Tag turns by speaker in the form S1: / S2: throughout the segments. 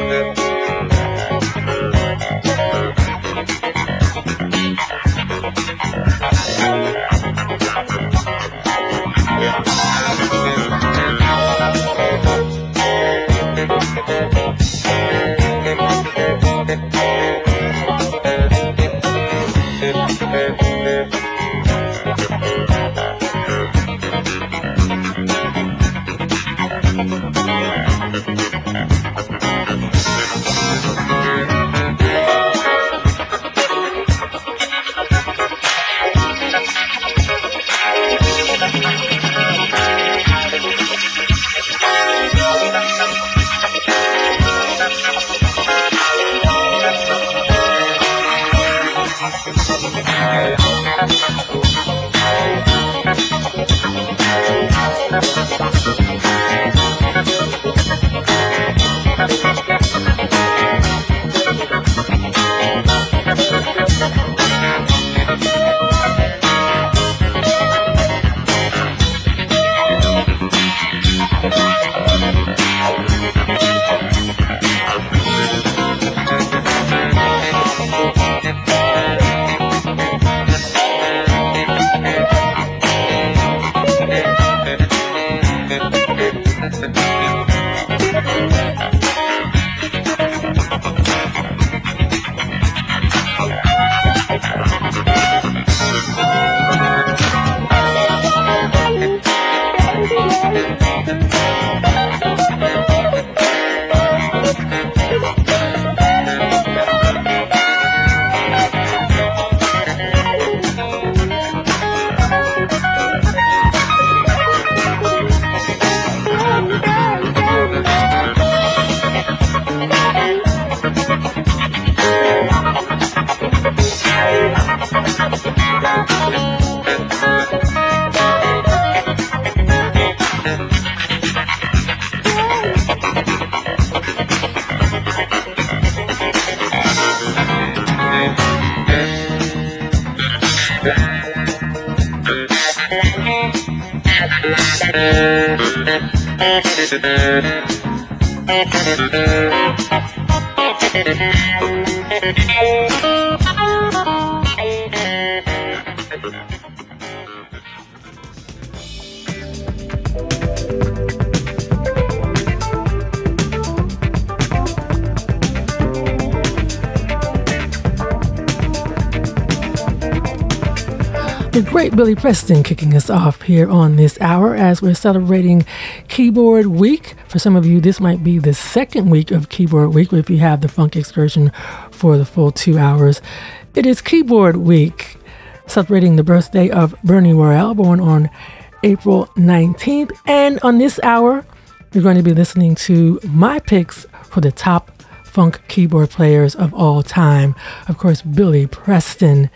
S1: The great Billy Preston kicking us off here on this hour as we're celebrating Keyboard Week. For some of you, this might be the second week of Keyboard Week, if you have the Funk Excursion for the full 2 hours. It is Keyboard Week, celebrating the birthday of Bernie Worrell, born on April 19th. And on this hour, we're going to be listening to my picks for the top funk keyboard players of all time. Of course, Billy Preston,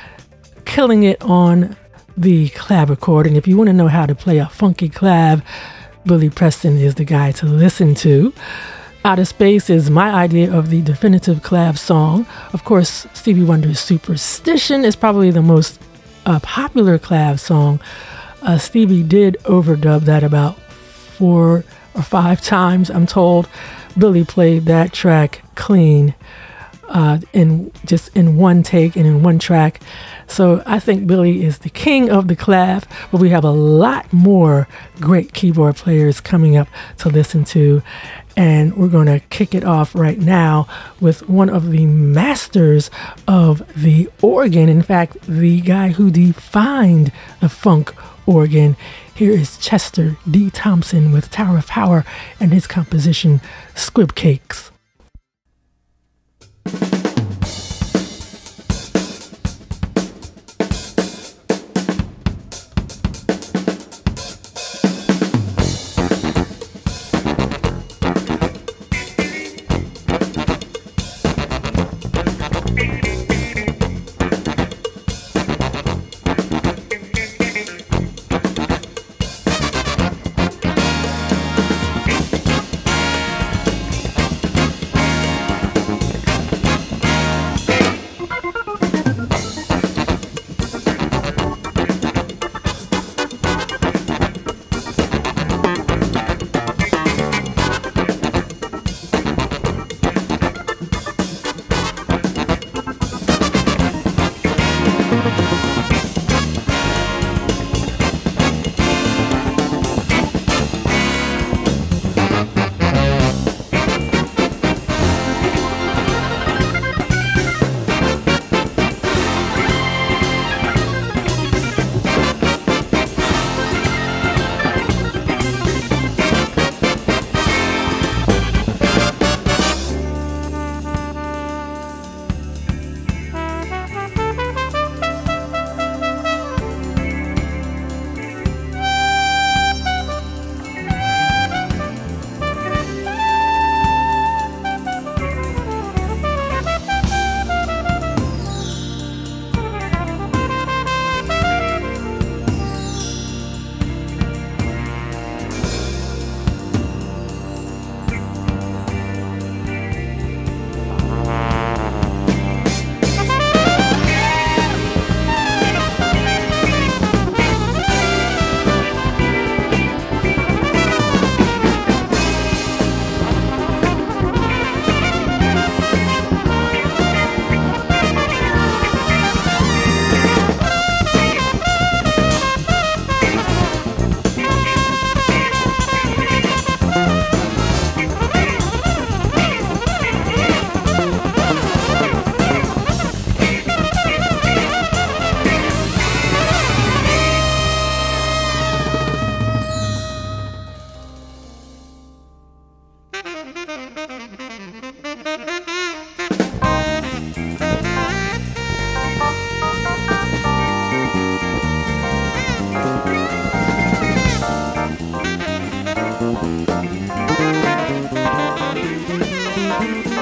S1: killing it on the clavichord. And if you want to know how to play a funky clav, Billy Preston is the guy to listen to. Out of Space is my idea of the definitive clav song. Of course, Stevie Wonder's Superstition is probably the most popular clav song. Stevie did overdub that about 4 or 5 times, I'm told. Billy played that track clean, in one take and in one track. So I think Billy is the king of the clav, but we have a lot more great keyboard players coming up to listen to. And we're going to kick it off right now with one of the masters of the organ. In fact, the guy who defined the funk organ. Here is Chester D. Thompson with Tower of Power and his composition, Squib Cakes.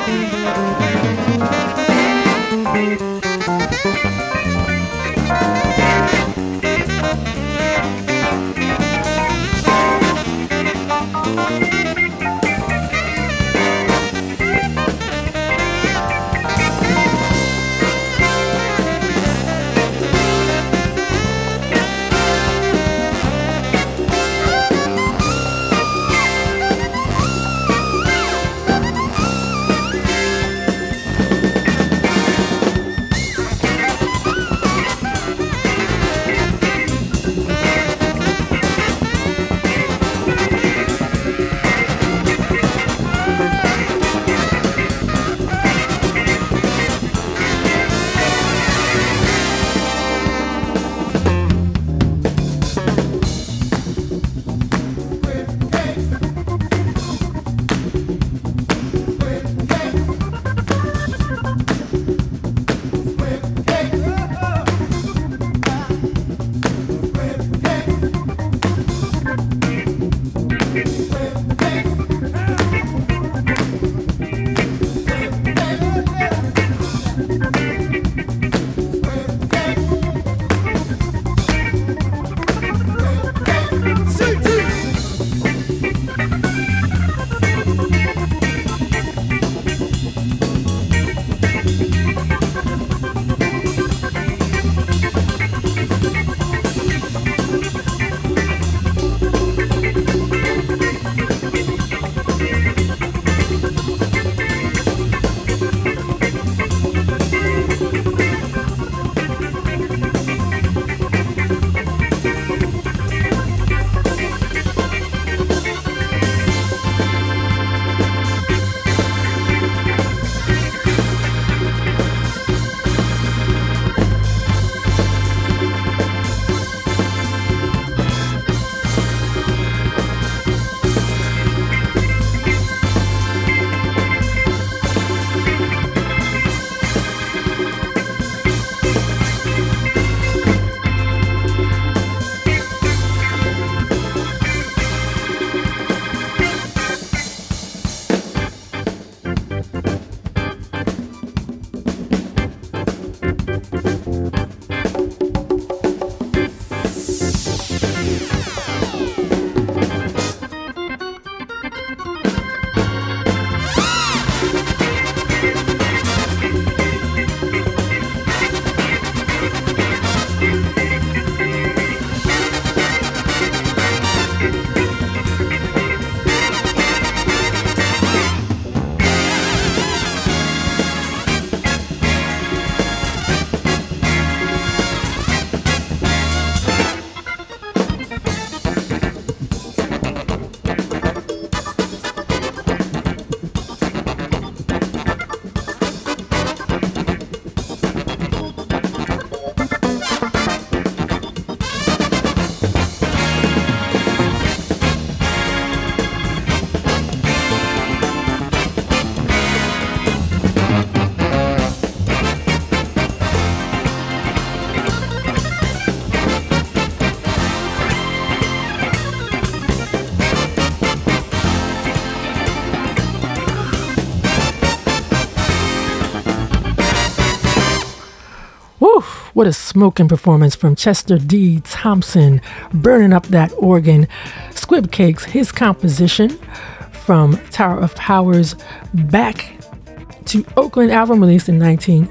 S1: What a smoking performance from Chester D. Thompson, burning up that organ. Squib Cakes, his composition from Tower of Power's Back to Oakland album released in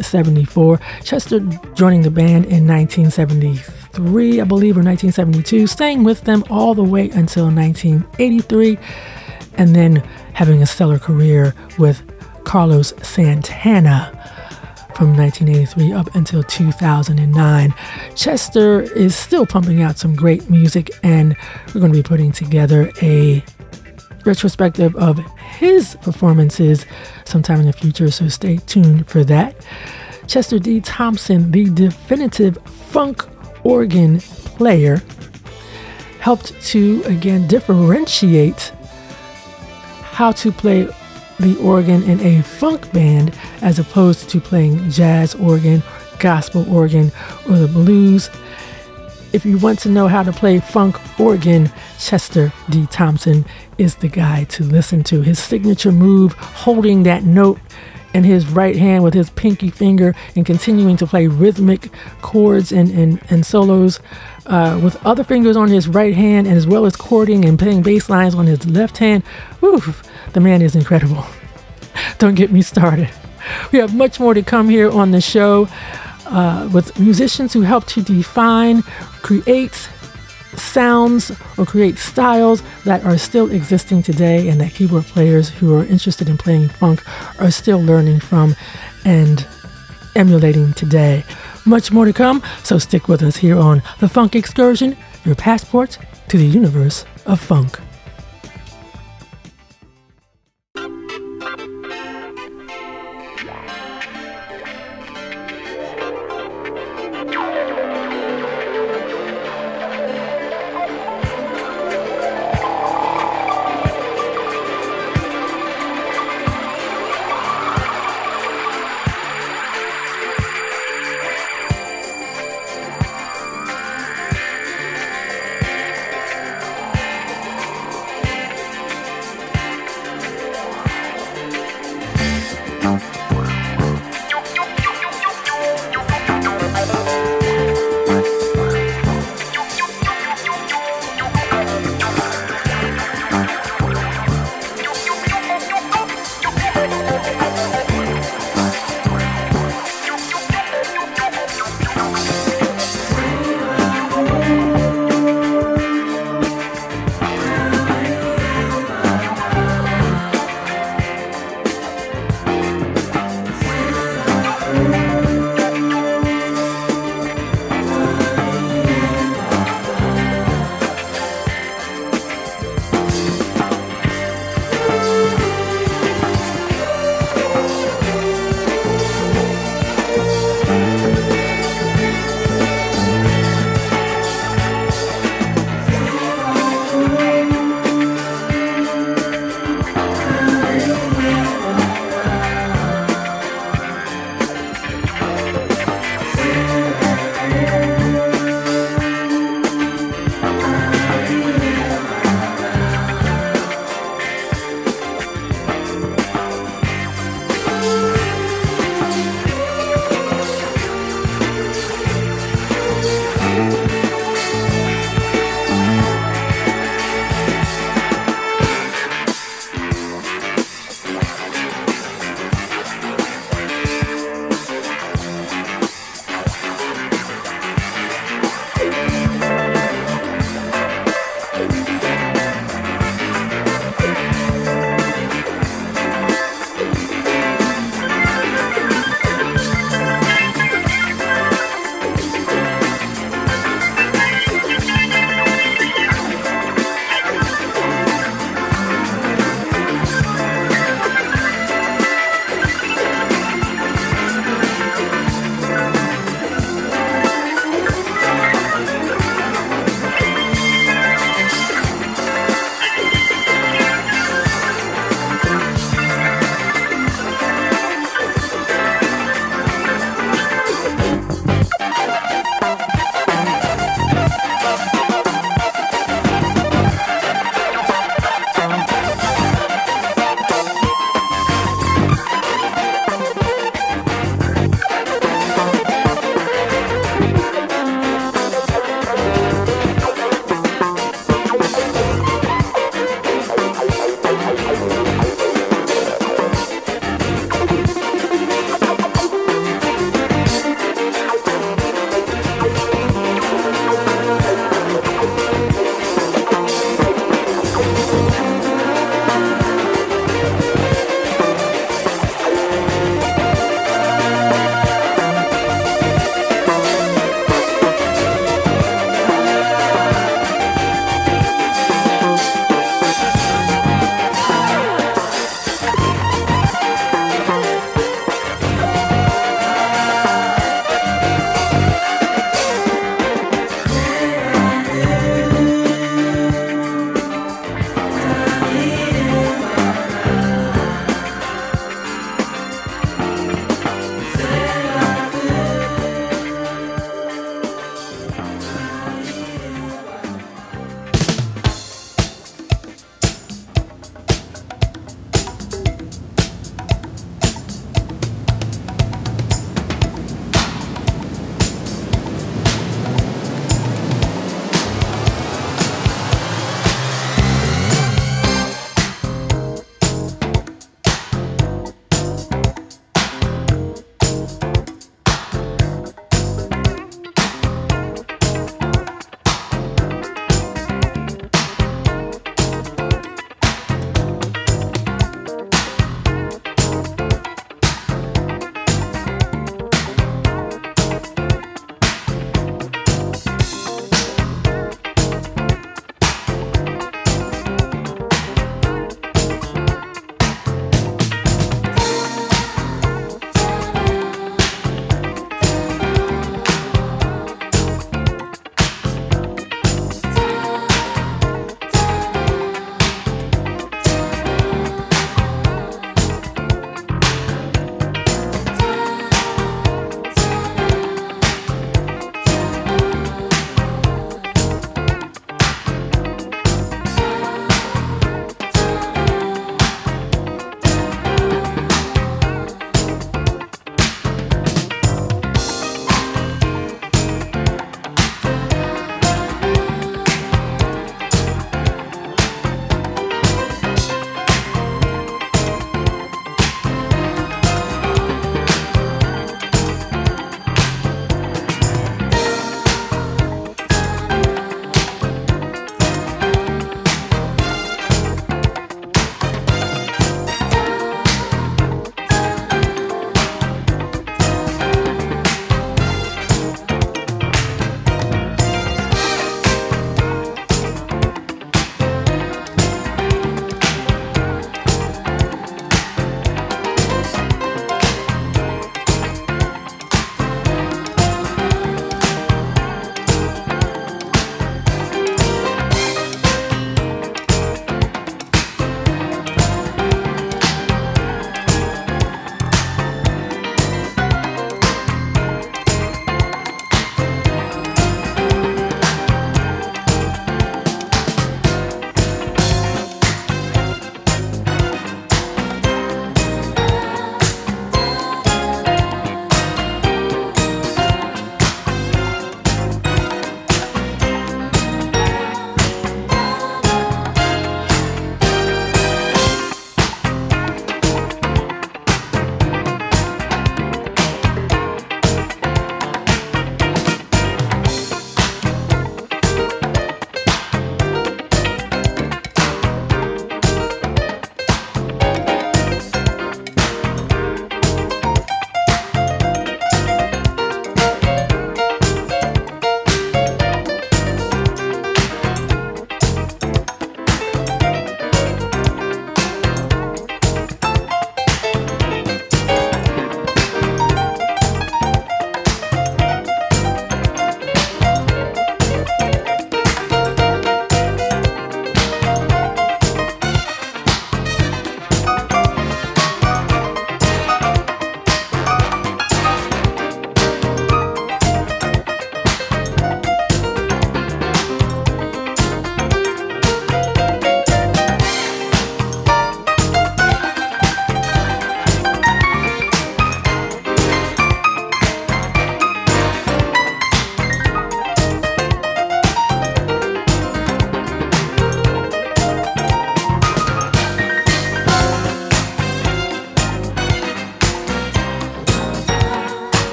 S1: 1974. Chester joining the band in 1973, I believe, or 1972, staying with them all the way until 1983, and then having a stellar career with Carlos Santana from 1983 up until 2009. Chester is still pumping out some great music, and we're going to be putting together a retrospective of his performances sometime in the future, so stay tuned for that. Chester D. Thompson, the definitive funk organ player, helped to, again, differentiate how to play the organ in a funk band as opposed to playing jazz organ, gospel organ, or the blues. If you want to know how to play funk organ, Chester D. Thompson is the guy to listen to. His signature move, holding that note in his right hand with his pinky finger and continuing to play rhythmic chords and solos with other fingers on his right hand, and as well as chording and playing bass lines on his left hand. Oof, the man is incredible. Don't get me started. We have much more to come here on the show with musicians who help to define, create sounds or create styles that are still existing today, and that keyboard players who are interested in playing funk are still learning from and emulating today. Much more to come, so stick with us here on The Funk Excursion, your passport to the universe of funk.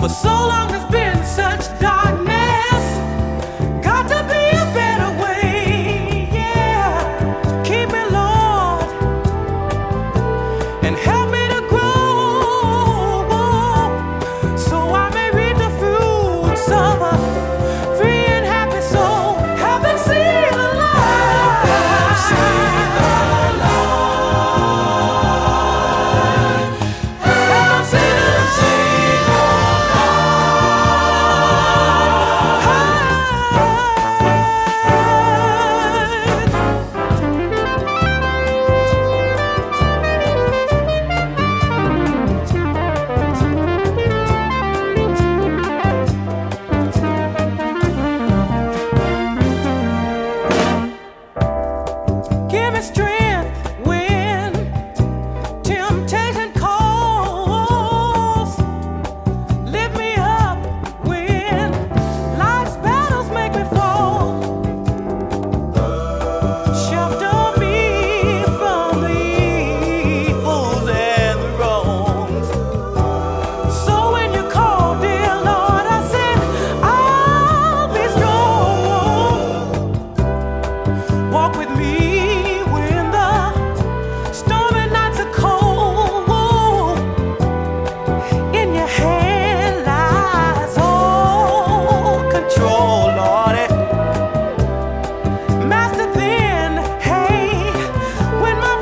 S2: For so long there's been such darkness. Got to be a better way, yeah. Keep me, Lord, and help me to grow, so I may reap the fruits of a free and happy soul. Help them see the light. Help them see the light. Help them see the give me strength when temptation calls. Lift me up when life's battles make me fall. Shelter me from the evils and the wrongs. So when you call, dear Lord, I said, I'll be strong. Walk with me when the stormy nights are cold. In your hand lies all control, Lordy. Master, then, hey, when my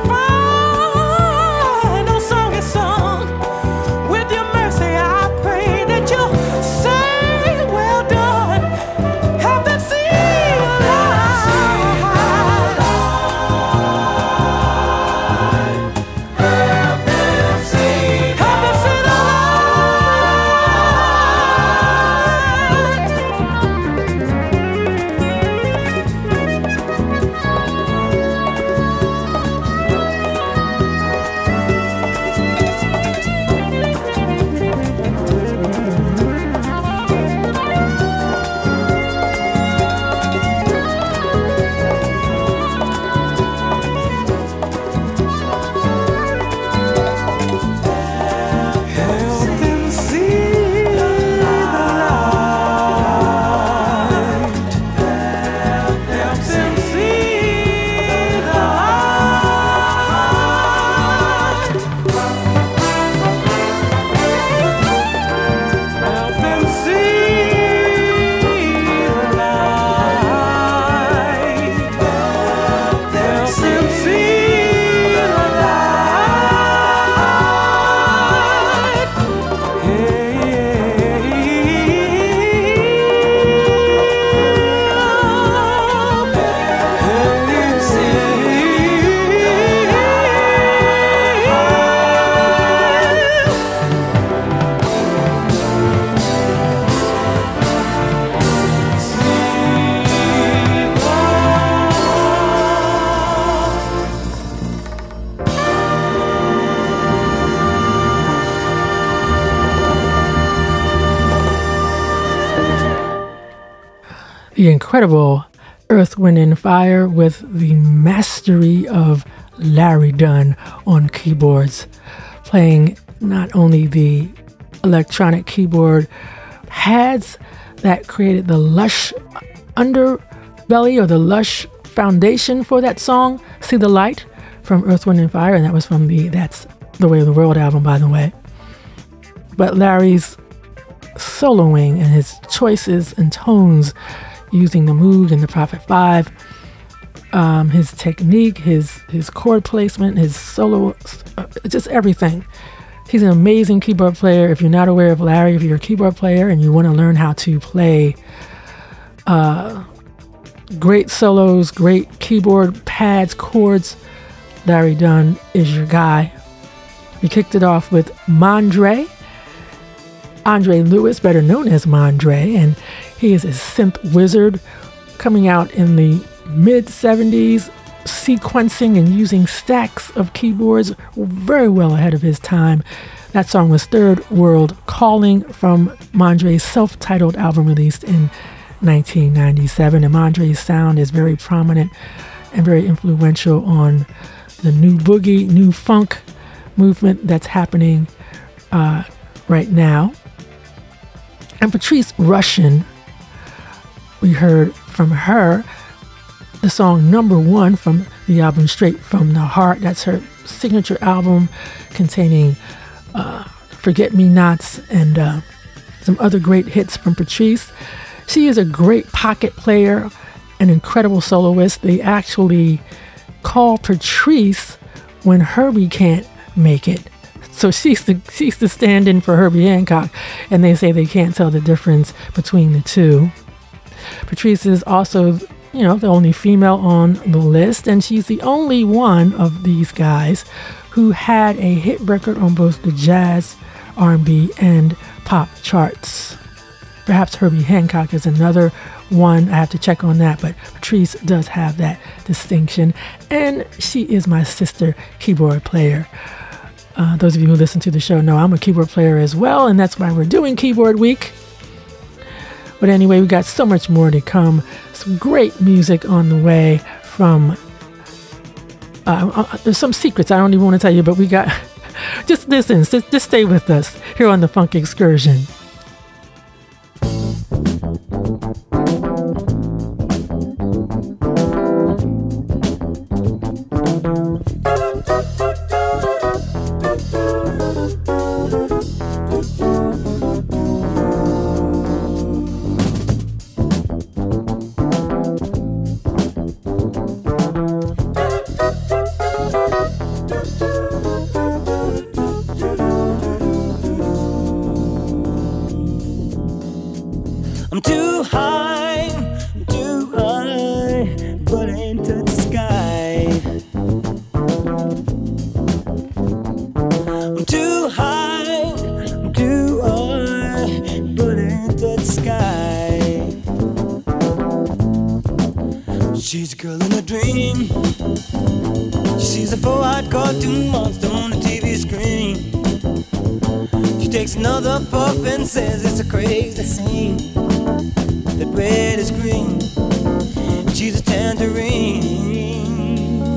S2: final song is sung, with your mercy I pray that you'll say, well done. Help them see the light. Help them see the
S1: The incredible Earth, Wind and Fire with the mastery of Larry Dunn on keyboards, playing not only the electronic keyboard pads that created the lush underbelly or the lush foundation for that song, See the Light, from Earth, Wind and Fire, and that was from the That's the Way of the World album, by the way. But Larry's soloing and his choices and tones using the Moog and the Prophet 5, his technique, his chord placement, his solo, just everything. He's an amazing keyboard player. If you're not aware of Larry, if you're a keyboard player and you want to learn how to play great solos, great keyboard pads, chords, Larry Dunn is your guy. We kicked it off with Mondre, Andre Lewis, better known as Mondre, and he is a synth wizard coming out in the mid-70s, sequencing and using stacks of keyboards, very well ahead of his time. That song was Third World Calling from Mondre's self-titled album released in 1997. And Mondre's sound is very prominent and very influential on the new boogie, new funk movement that's happening right now. And Patrice Rushen, we heard from her the song Number One from the album Straight from the Heart. That's her signature album containing Forget Me Nots and some other great hits from Patrice. She is a great pocket player, an incredible soloist. They actually call Patrice when Herbie can't make it. So she's the stand-in for Herbie Hancock, and they say they can't tell the difference between the two. Patrice is also, the only female on the list, and she's the only one of these guys who had a hit record on both the jazz, R&B, and pop charts. Perhaps Herbie Hancock is another one. I have to check on that, but Patrice does have that distinction, and she is my sister keyboard player. Those of you who listen to the show know I'm a keyboard player as well, and that's why we're doing Keyboard Week. But anyway, we got so much more to come. Some great music on the way from... there's some secrets I don't even want to tell you, but we got... just listen, just stay with us here on the Funk Excursion.
S2: She's a girl in a dream. She sees a 4-eyed cartoon monster on the TV screen. She takes another puff and says it's a crazy scene. That red is green. She's a tangerine.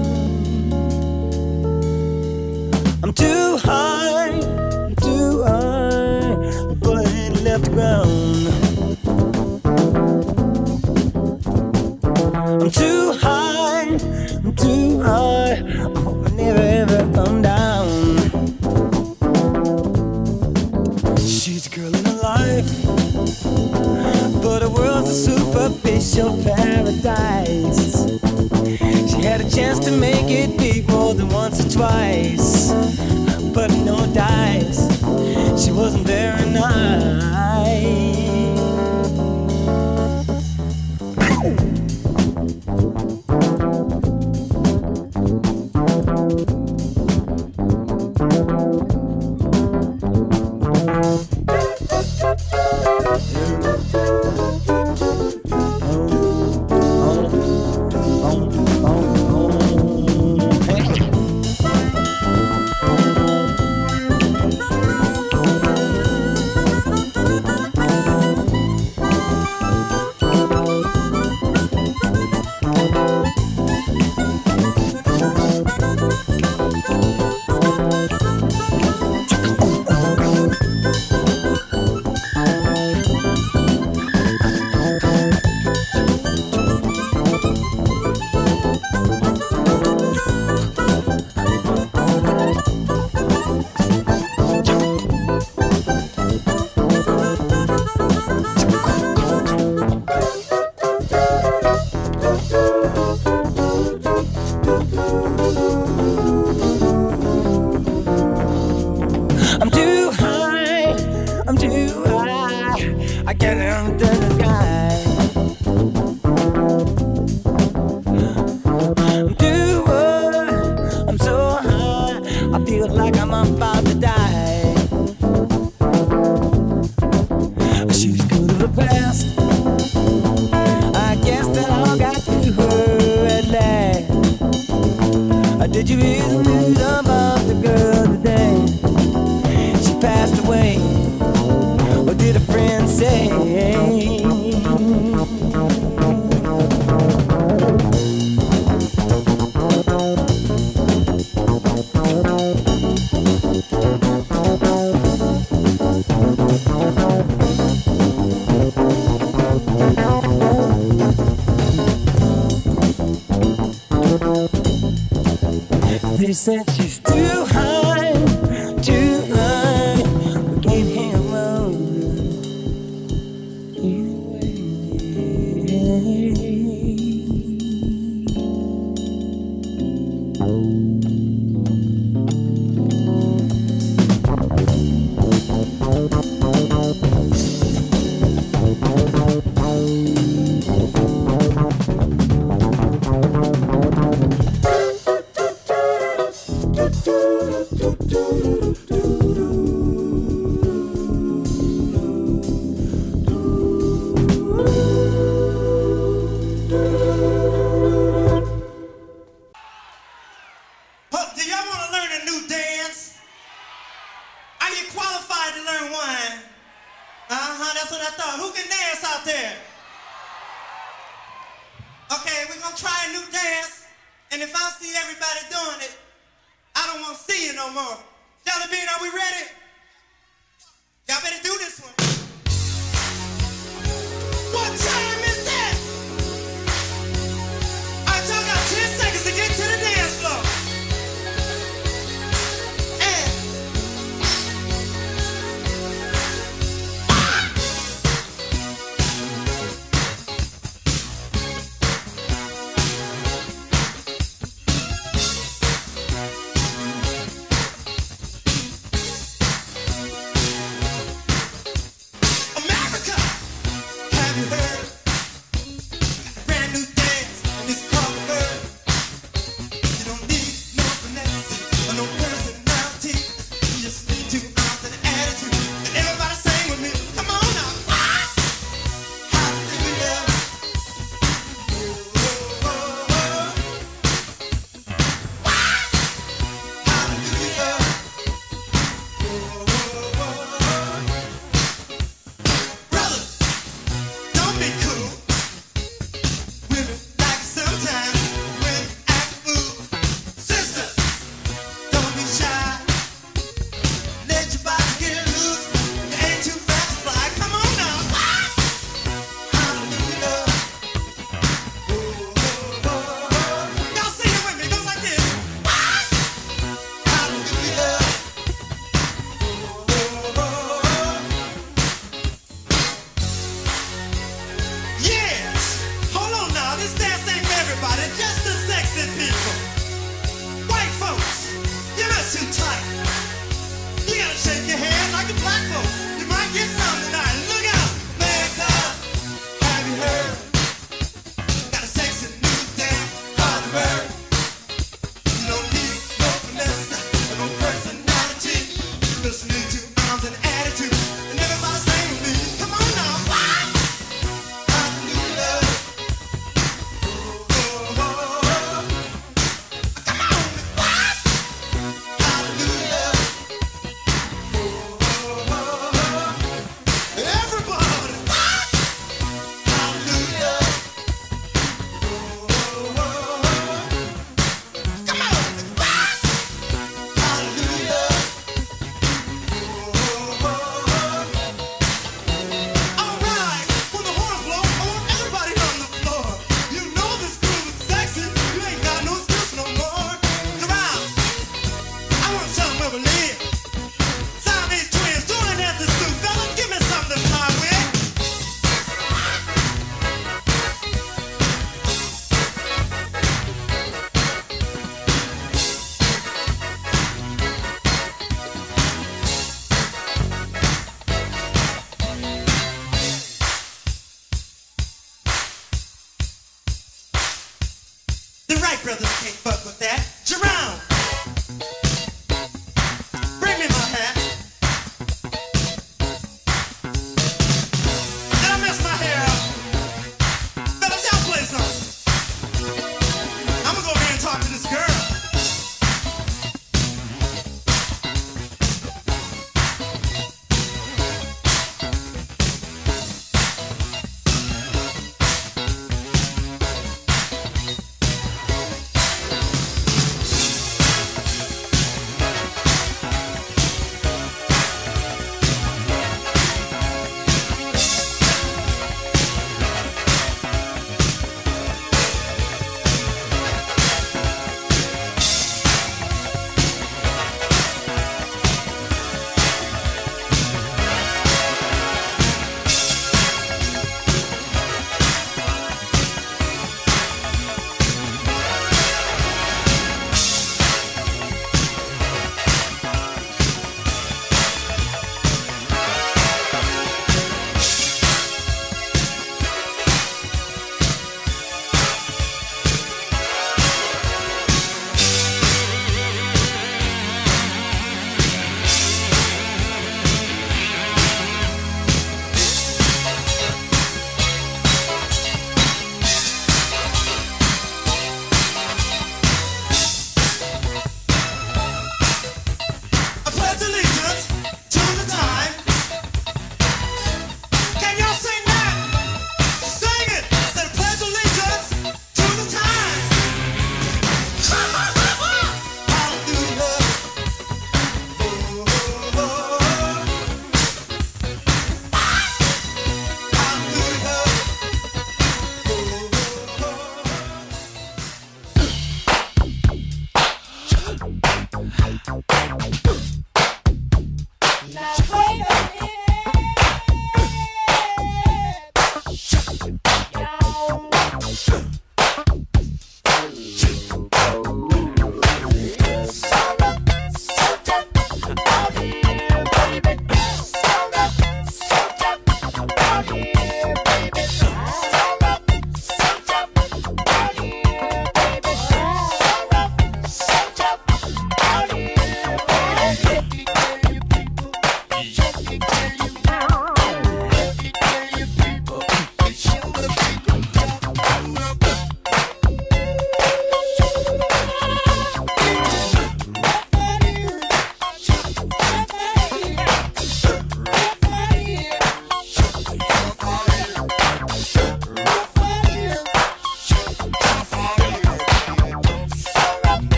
S2: I'm too high, but I ain't left the ground. I'm too high, I hope I never ever come down. She's a girl in her life, but her world's a superficial paradise. She had a chance to make it big more than once or twice, but no dice, she wasn't very nice.
S3: said she's too high, too high. We can't handle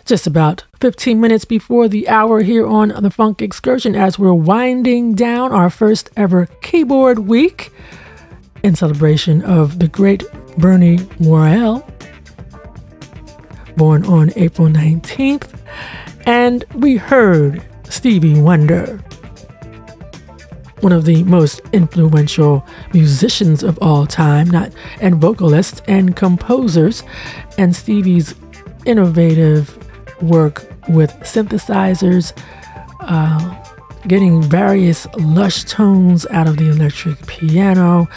S1: Just about 15 minutes before the hour here on the Funk Excursion as we're winding down our first ever keyboard week in celebration of the great Bernie Worrell, born on April 19th. And we heard Stevie Wonder, one of the most influential musicians of all time, and vocalists and composers, and Stevie's innovative work with synthesizers, getting various lush tones out of the electric piano.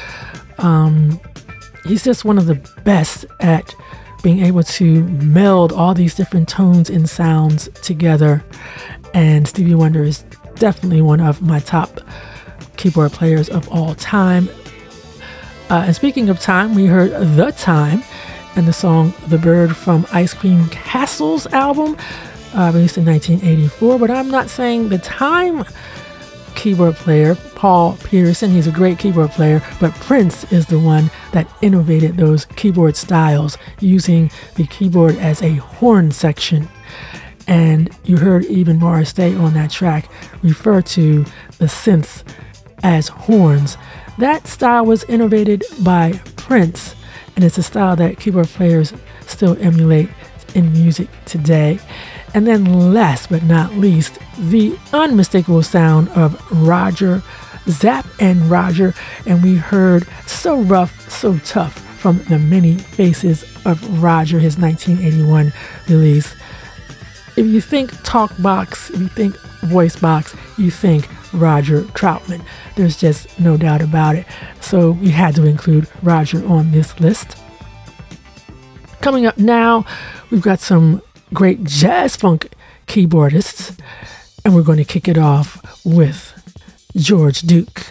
S1: He's just one of the best at being able to meld all these different tones and sounds together. And Stevie Wonder is definitely one of my top keyboard players of all time. And speaking of time, we heard The Time and the song The Bird from Ice Cream Castle's album, released in 1984. But I'm not saying the Time keyboard player, Paul Peterson. He's a great keyboard player, but Prince is the one that innovated those keyboard styles, using the keyboard as a horn section. And you heard even Morris Day on that track refer to the synths as horns. That style was innovated by Prince, and it's a style that keyboard players still emulate in music today. And then last but not least, the unmistakable sound of Roger, Zapp and Roger, and we heard So Rough, So Tough from The Many Faces of Roger, his 1981 release. If you think talk box, if you think voice box, you think Roger Troutman. There's just no doubt about it. So we had to include Roger on this list. Coming up now, we've got some great jazz funk keyboardists, and we're going to kick it off with George Duke.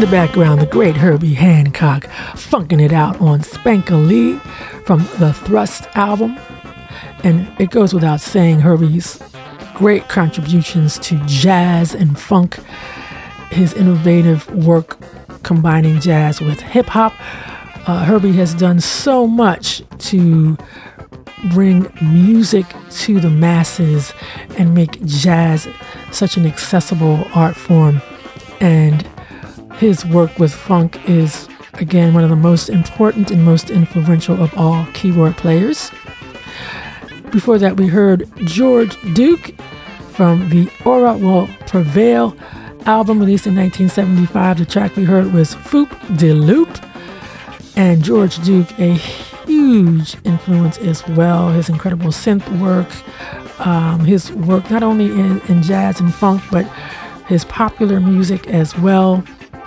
S1: the background, the great Herbie Hancock, funking it out on Spank-A-Lee from the Thrust album. And it goes without saying, Herbie's great contributions to jazz and funk, his innovative work combining jazz with hip-hop. Herbie has done so much to bring music to the masses and make jazz such an accessible art form. And his work with funk is, again, one of the most important and most influential of all keyboard players. Before that, we heard George Duke from the Aura Will Prevail album released in 1975. The track we heard was Foop de Loop. And George Duke, a huge influence as well. His incredible synth work, his work not only in jazz and funk, but his popular music as well.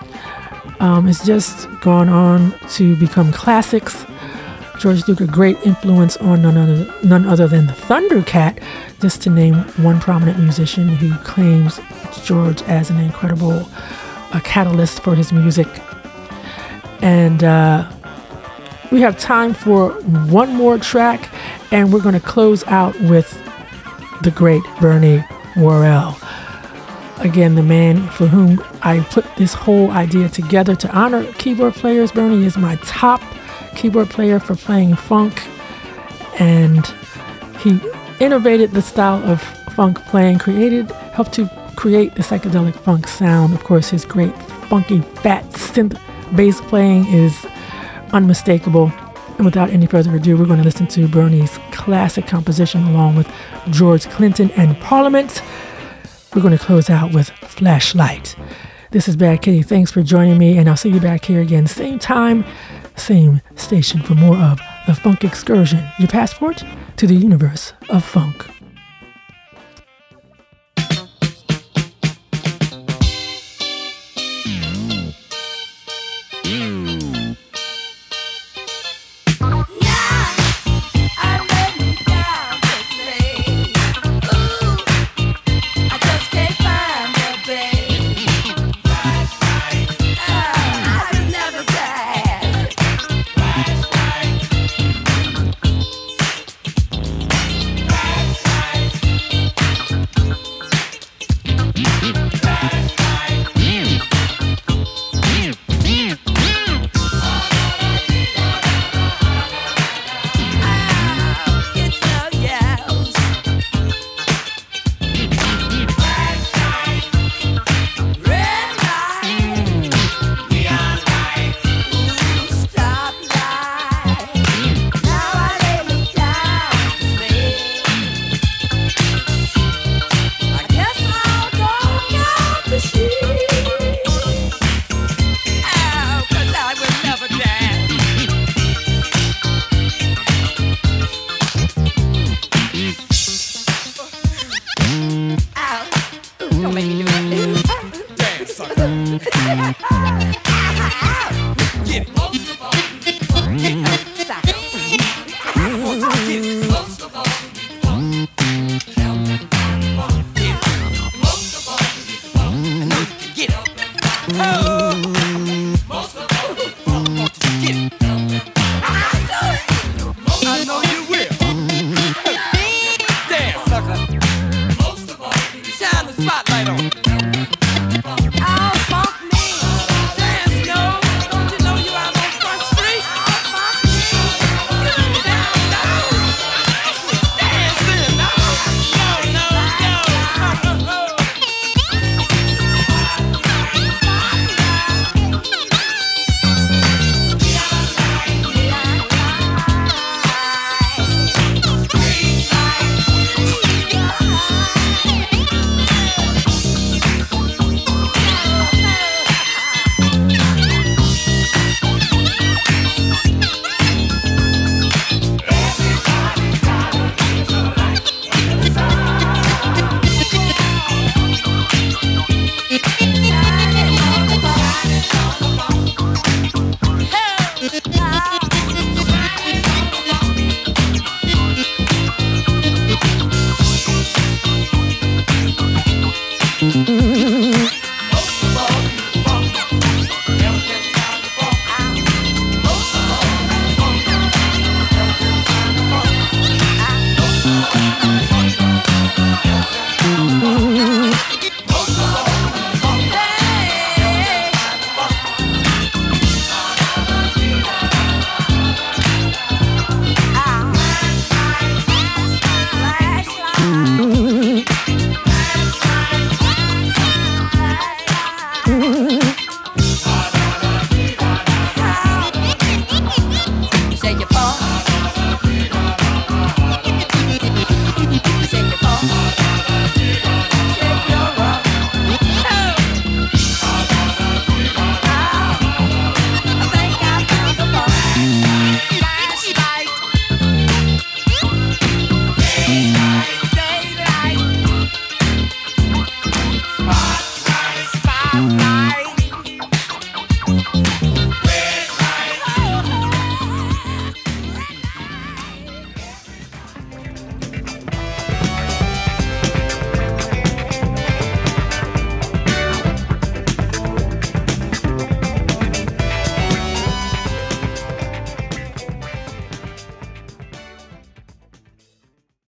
S1: It's just gone on to become classics. George Duke, a great influence on none other than the Thundercat, just to name one prominent musician who claims George as an incredible catalyst for his music. And we have time for one more track, and we're going to close out with the great Bernie Worrell. Again, the man for whom I put this whole idea together to honor keyboard players. Bernie is my top keyboard player for playing funk, and he innovated the style of funk playing, helped to create the psychedelic funk sound. Of course, his great funky fat synth bass playing is unmistakable. And without any further ado, we're going to listen to Bernie's classic composition along with George Clinton and Parliament. We're going to close out with Flashlight. This is Bad Kitty. Thanks for joining me, and I'll see you back here again, same time, same station, for more of The Funk Excursion, your passport to the universe of funk.